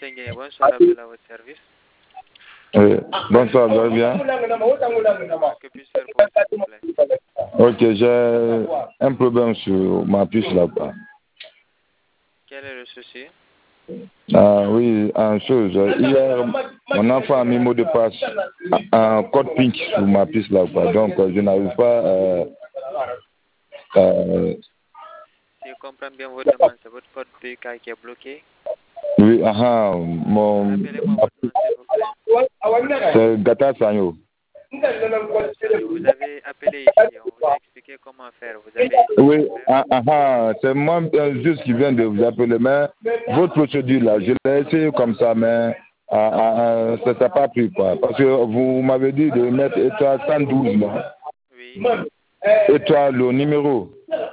Monsieur Nguyen, bonsoir, appel à votre service. Oui, bonsoir, vous allez bien? Que puis-je faire pour vous, s'il vous plaît? Ok, j'ai un problème sur ma puce là-bas. Quel est le souci? Ah oui, en chose. Hier, mon enfant a mis mot de passe, un code pink sur ma puce là-bas. Donc, je n'arrive pas Si je comprends bien votre demande, c'est votre code PK qui est bloqué. oui, Rappelez-moi votre nom, s'il vous plaît. c'est Gata Sanyo. Vous avez appelé ici, on vous a expliqué comment faire. Vous avez essayé Oui, de faire. c'est moi juste qui viens de vous appeler, mais votre procédure là, je l'ai essayé comme ça, mais ça n'a pas pris quoi. Parce que vous m'avez dit de mettre étoile 112, non? Oui. Étoile, le numéro.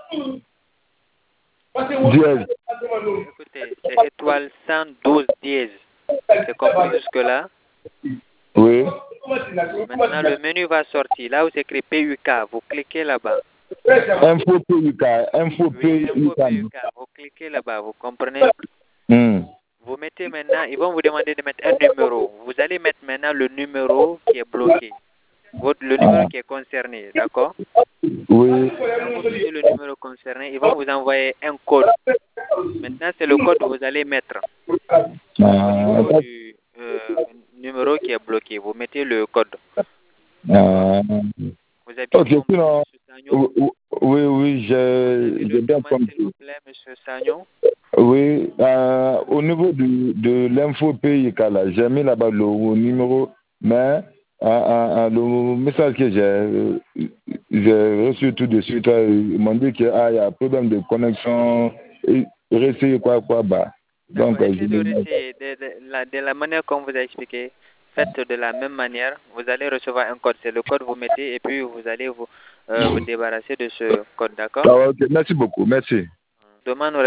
Dièse. Écoutez, c'est étoile 112 dièse. C'est compris jusque-là? Oui. Maintenant, le menu va sortir. Là où c'est écrit PUK, vous cliquez là-bas. Info PUK, info Oui, info PUK. PUK. Vous cliquez là-bas, vous comprenez? Vous mettez maintenant, ils vont vous demander de mettre un numéro. Vous allez mettre maintenant le numéro qui est bloqué. Le numéro qui est concerné, d'accord? Oui. Quand vous mettez le numéro concerné, ils vont vous envoyer un code. Maintenant, c'est le code que vous allez mettre. Au niveau du numéro qui est bloqué, vous mettez le code. Vous avez bien compris, sinon, M. Sagnon? oui, j'ai bien compris. S'il vous plaît, M. Sagnon. Oui, au niveau de l'info PIK, là, j'ai mis là-bas le numéro, mais le message que j'ai reçu tout de suite, ils m'ont dit qu'il y a un problème de connexion, et réessayer quoi, bah. Donc, Essayez de réessayer de la manière qu'on vous a expliqué. Faites de la même manière. Vous allez recevoir un code. C'est le code que vous mettez et puis vous allez vous débarrasser de ce code, d'accord? Ok, merci beaucoup, merci. Demande